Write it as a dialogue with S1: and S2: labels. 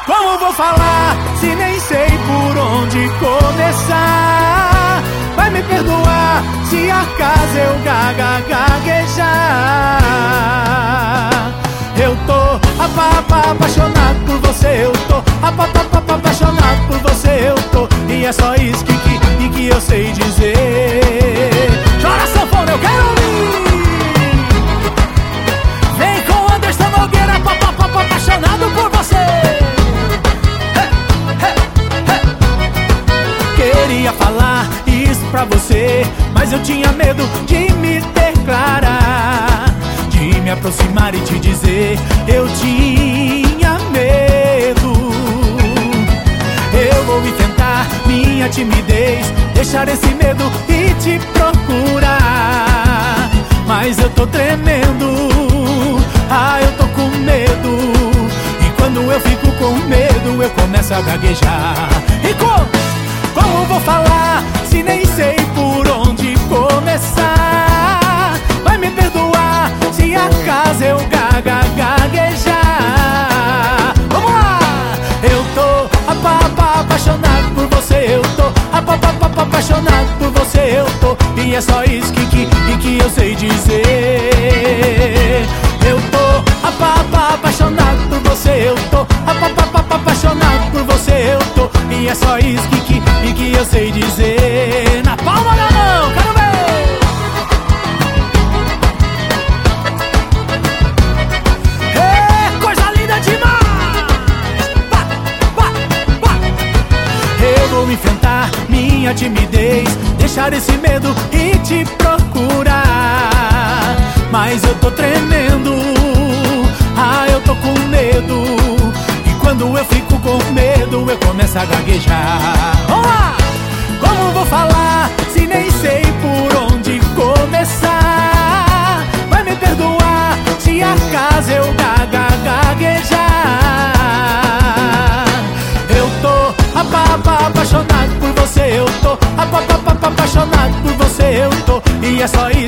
S1: Como vou falar se nem sei por onde começar? Vai me perdoar se acaso eu gaguejar. Eu tô apaixonado por você, eu tô apaixonado por você, eu tô. E é só isso que eu sei dizer. Chora sanfona, eu quero ouvir. Vem com Anderson Nogueira, apaixonado por você. Queria falar isso pra você, mas eu tinha medo de me declarar, de me aproximar e te dizer. Eu tinha medo. Eu vou enfrentar minha timidez, deixar esse medo e te procurar. Mas eu tô tremendo, eu tô com medo. E quando eu fico com medo, eu começo a gaguejar. E como vou falar se nem sei por onde começar? Vai me perdoar se acaso eu gaguejar. Vamos lá! Eu tô apaixonado por você, eu tô apaixonado por você, eu tô. E é só isso que eu sei dizer. Eu tô apaixonado por você, eu tô apaixonado por você, eu tô. E é só isso que eu sei dizer. Na palma da mão, quero ver! Coisa linda demais! Eu vou enfrentar minha timidez, deixar esse medo e te procurar. Mas eu tô tremendo, eu tô com medo. E quando eu fico com medo, eu começo a gaguejar. Vamos lá! Como vou falar se nem sei por onde começar? Vai me perdoar se acaso eu gaguejar. Eu tô apaixonado por você, eu tô apaixonado por você, eu tô. E é só isso